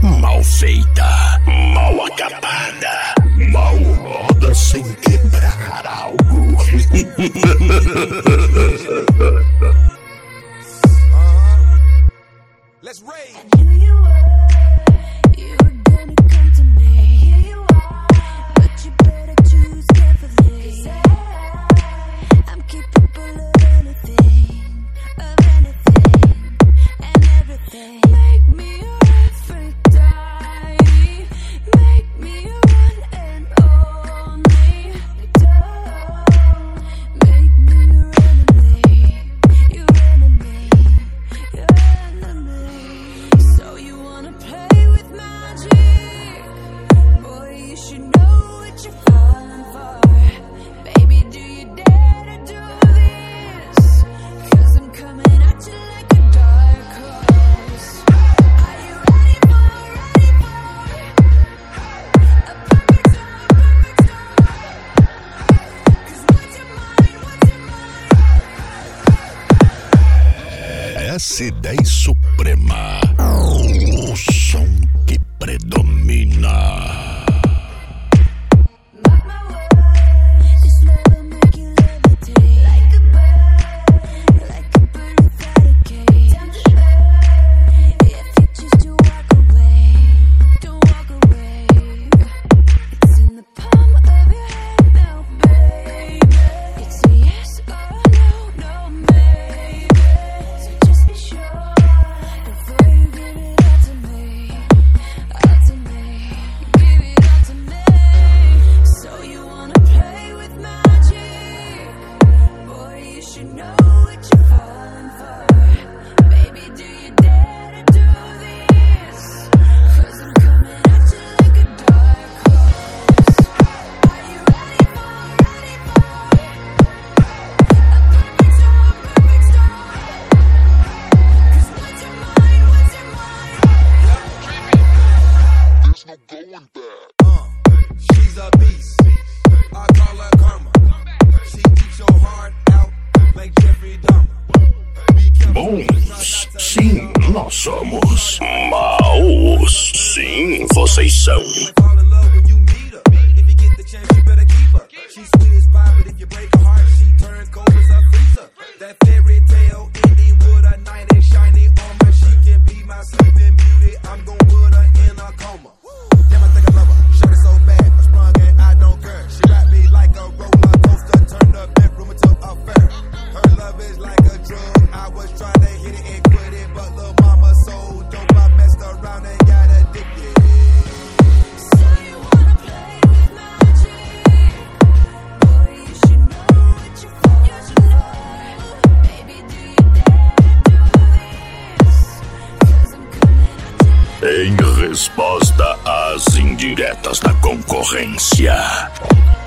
mal feita, mal acabada, mal roda sem quebrar algo. Let's rage. I knew you were gonna come to me. Here you are, but you better choose carefully. 'Cause I'm capable of anything, and everything. Make me your Aphrodite, make me your one and only. Don't make me your enemy, your enemy, your enemy. So you wanna play with magic? Boy, you should know what you're falling for. Baby, do you dare to do this? 'Cause I'm coming at you like a dark horse. Are you ready for a perfect storm? 'Cause what's your mind? S10 Suprema, o som que predomina. Mark my words, this love will make you levitate. Like a bird without a cage. Down to earth, if you choose to walk away, don't walk away. It's in the palm of your hand now, baby. It's a yes or no, maybe. So just be sure before you give it all to me, give it all to me. So you wanna play with magic? Boy, you should know what you're falling for. Baby, do you dare to do this? 'Cause I'm coming at you like a dark horse. Are you ready for a perfect storm? 'Cause what's your mind? There's no going back. She's a beast. I call her karma. She keeps your heart out like Jeffrey Dahmer. Be careful. Bons, sim, nós somos. Maus, sim, vocês são. Fall in love when you meet her. If you get the chance, you better keep her. She's sweet as pie, but if you break her heart, she turns cold as a freezer. That fairy tale ending with a knight in shiny armor. She can be my sleeping beauty. I'm gon' put her in a coma. Damn, I think I love her. Shot it so bad, I sprung and I don't care. She wrapped me like a roller coaster, turned the bedroom into a fair. Her love is like a drug. I was trying to hit it and quit it, but lil' mama so dope, I messed around and got addicted. So you wanna play with magic? Boy, you should know what you're falling for. Baby, do you dare to do this? 'Cause I'm coming at you. Em resposta às indiretas da concorrência.